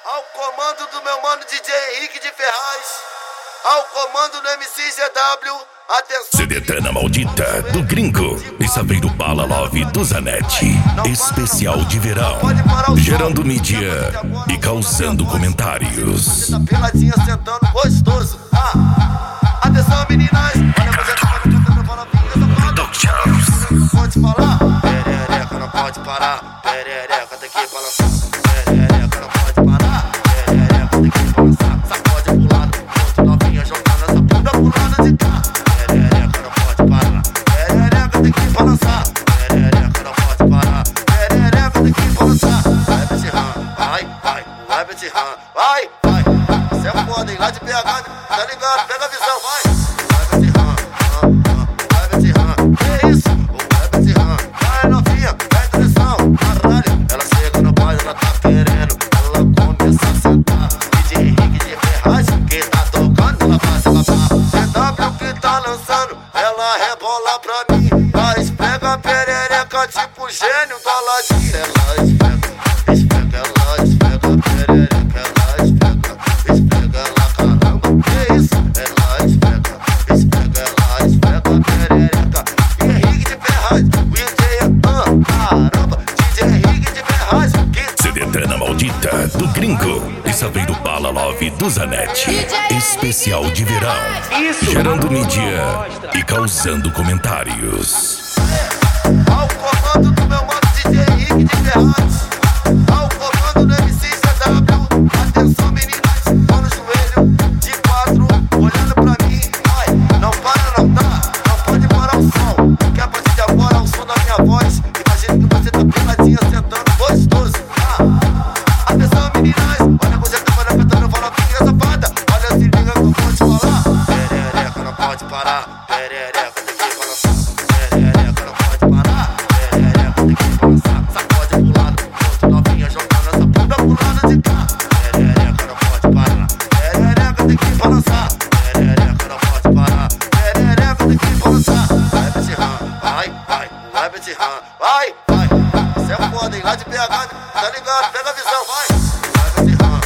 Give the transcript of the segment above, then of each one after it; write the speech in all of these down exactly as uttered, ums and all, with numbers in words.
Ao comando do meu mano D J Henrique de Ferraz, ao comando do M C Z W, atenção. Sedetana maldita do gringo e Saveiro Bala Love do Zanetti. Especial de verão, gerando mídia e causando comentários. Tá peladinha sentando gostoso. Ah, atenção meninas, olha você tá cantando palavrinha Productions. Não pode falar, perereca não pode parar, perereca tem que balançar, perereca não pode parar, perereca tem que balançar, sacode pro lado, outro novinha jogando essa bunda pro lado de cá, perereca não pode parar, perereca tem que balançar, perereca não pode parar, perereca tem que balançar, vai Betirran, vai, vai, vai Betirran, vai, vai, cê é foda, hein, lá de B H, tá ligado, pega a visão, vai, vai Betirran, vai Betirran, que isso, vai Betirran, vai novinha, vai atenção, caralho, ela chega no baile, ela tá querendo, ela começa a sentar, D J Henrique de Ferraz, que tá tocando, ela vai se lavar, C W que tá lançando, ela rebola pra mim, mas pega a perereca tipo gênio do Aladim, ela esfrega, esfrega, ela esfrega a perereca, ela esfrega, esfrega ela caramba, que isso, ela esfrega, esfrega, ela esfrega a perereca, Henrique de Ferraz, o D J é, ah, caramba, D J Henrique de Ferraz, que Sedetana maldita do gringo e Saveiro Bala Love do Zanetti. Especial de verão, gerando mídia e causando comentários. ao comando do meu mano D J Henrique de Ferraz, ao comando do M C Z W, atenção meninas, mão no joelho, de quatro, olhando pra mim, vai, não para não tá, não pode parar o som, que a partir de agora é o som da minha voz, imagina que você tá peladinha sentando gostoso, ah, atenção meninas, olha você tá cantando, fala pinha safada, olha se liga que eu vou te falar, perereca não pode parar, perereca tem que balançar, perereca não pode parar, perereca tem que balançar, sacode pro lado, outro novinha jogando essa bunda pro lado de cá, perereca não pode parar, perereca tem que balançar, perereca não pode parar, perereca tem que balançar, vai Betirran, vai, vai, vai Betirran, vai, vai, cê é foda, hein, lá de B H, tá ligado, pega a visão, vai, vai Betirran,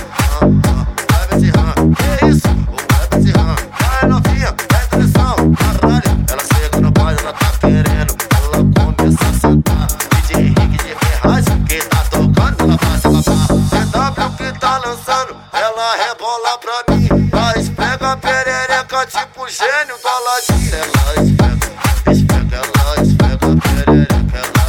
vai Betirran, que isso, vai Betirran, vai novinha, vai atenção, caralho, ela chega no baile, ela tá querendo, ela começa a sentar, D J Henrique de Ferraz, que tá tocando, ela vai se lavar, C W que tá lançando, ela rebola pra mim, mas pega a perereca tipo gênio do Aladim, ela esfrega, esfrega, ela esfrega a perereca, ela